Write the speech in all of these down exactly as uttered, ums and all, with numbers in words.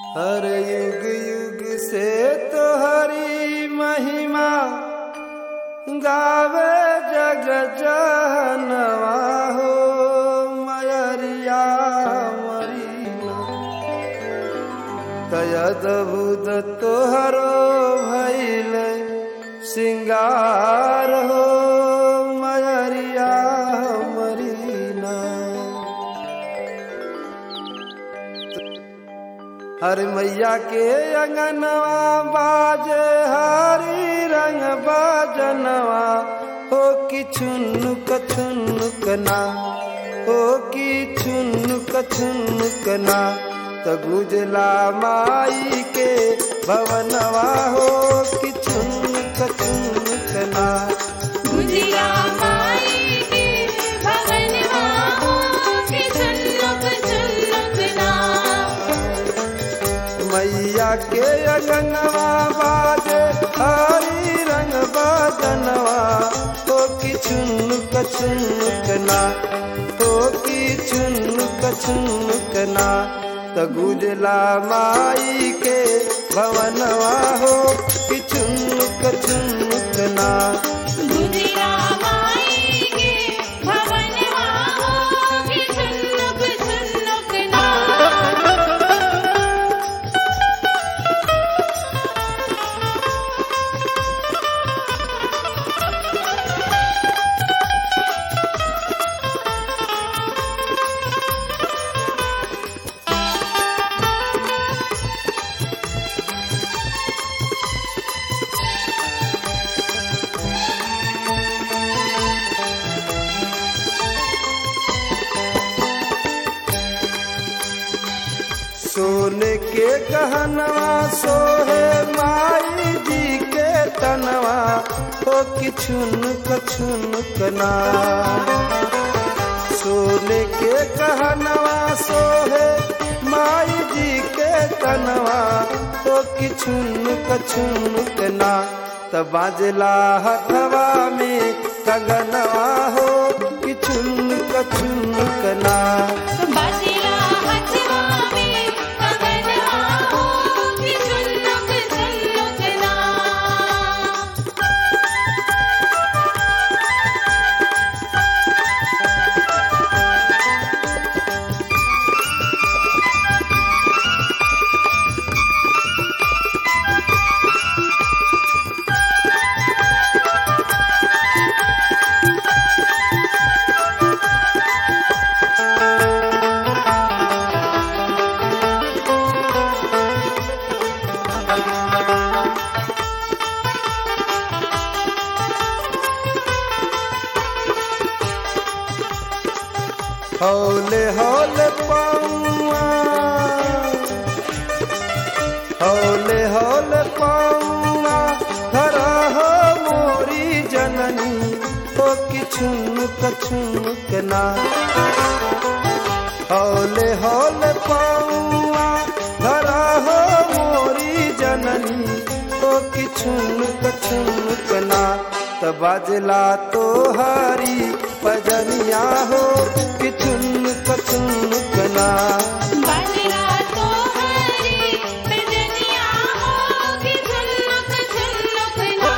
हर युग युग से तो हरी महिमा गावे जग जहनवा हो मयरिया मरीना तयदबुद तोहरो भइल सिंगार हो मयरिया मरीना। हर मैया के अंगनवा बाजे हरी रंग बाजनवा हो कि छुनुक छुनुक ना हो कि छुनुक छुनुक ना त गुजला माई के भवनवा हो कि छुनुक छुनुक ना गुजला माई के भवनवा हो कि छुनुक छुनुक ना। मैया के अंगनवा बाजे हरी रंग बाजनवा हो कि छुनुक छुनुक ना हो कि छुनुक छुनुक ना त गुजला माई के भवनवा हो कि छुनुक छुनुक ना। गुजला माई के भवनवा हो कि छुनुक छुनुक ना। सोने के गहनवा सोहे माई जी के तनवा हो कि छुनुक छुनुक ना। सोने के गहनवा सोहे माई जी के तनवा हो कि छुनुक छुनुक ना त बाजला हथवा में कंगनवा हो कि छुनुक छुनुक ना। बाजला हथवा में कंगनवा हो कि छुनुक छुनुक ना। हौले हौले पाऊआ हौले हौले पाऊआ धरा हो मोरी जननी हो कि छुनुक छुनुक ना। हौले हौले पाऊआ धरा हो मोरी जननी हो कि छुनुक छुनुक ना त बाजला तो हरी पजनिया हो कि छुनुक छुनुक ना। बाजला तो हरी पजनिया हो कि छुनुक छुनुक ना।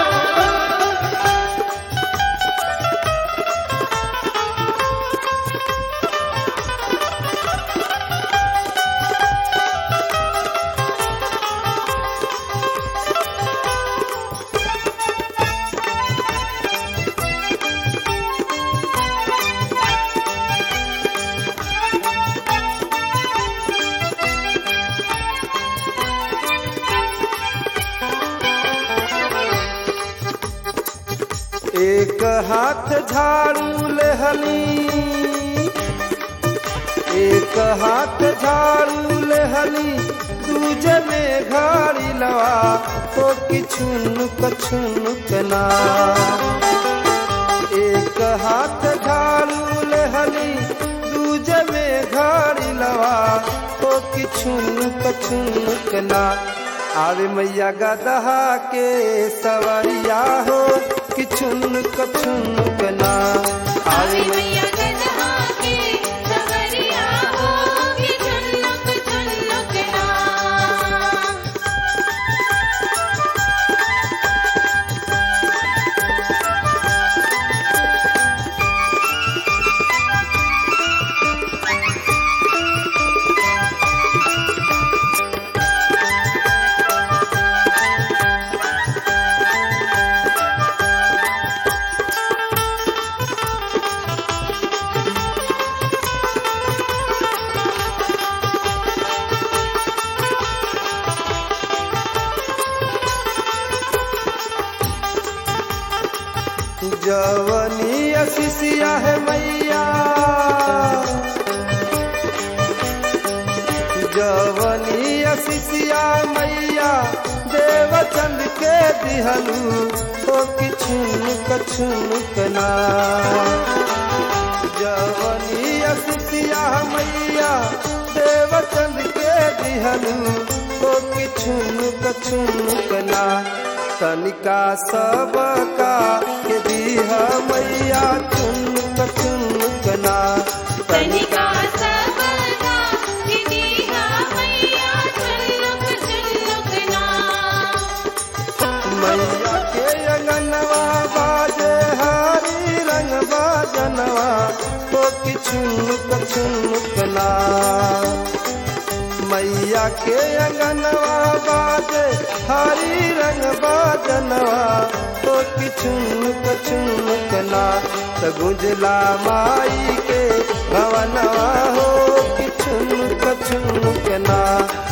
एक हाथ झाड़ू लेहली एक हाथ झाड़ू लेहली दूजे में घाड़ी लवा हो कि छुनुक छुनुक ना। एक हाथ झाड़ू लेहली दूजे में घाड़ी लवा हो कि छुनुक छुनुक ना। आवे मैया गदहा के सवरिया हो कि छुनुक छुनुक ना। आवे मैया गदहा के सवरिया हो कि छुनुक छुनुक ना। जवनी असिसिया है मैया, जवनी असिसिया मैया देवचंद के दिहलू हो कि छुनुक छुनुक ना। जवनी असिसिया मैया देवचंद के दिहलू हो कि छुनुक छुनुक ना। तनिका सबका के दीहा मैया छुनुक छुनुक ना। तनिका सबका के दीहा मैया छुनुक छुनुक ना। मैया के अंगनवा बाजे हरी रंग बाजनवा हो कि छुनुक छुनुक ना। मैया के अंगनवा बाजे हरी रंग बाजनवा हो कि छुनुक छुनुक ना। त गुंजला माई के भवनवा हो कि छुनुक छुनुक ना।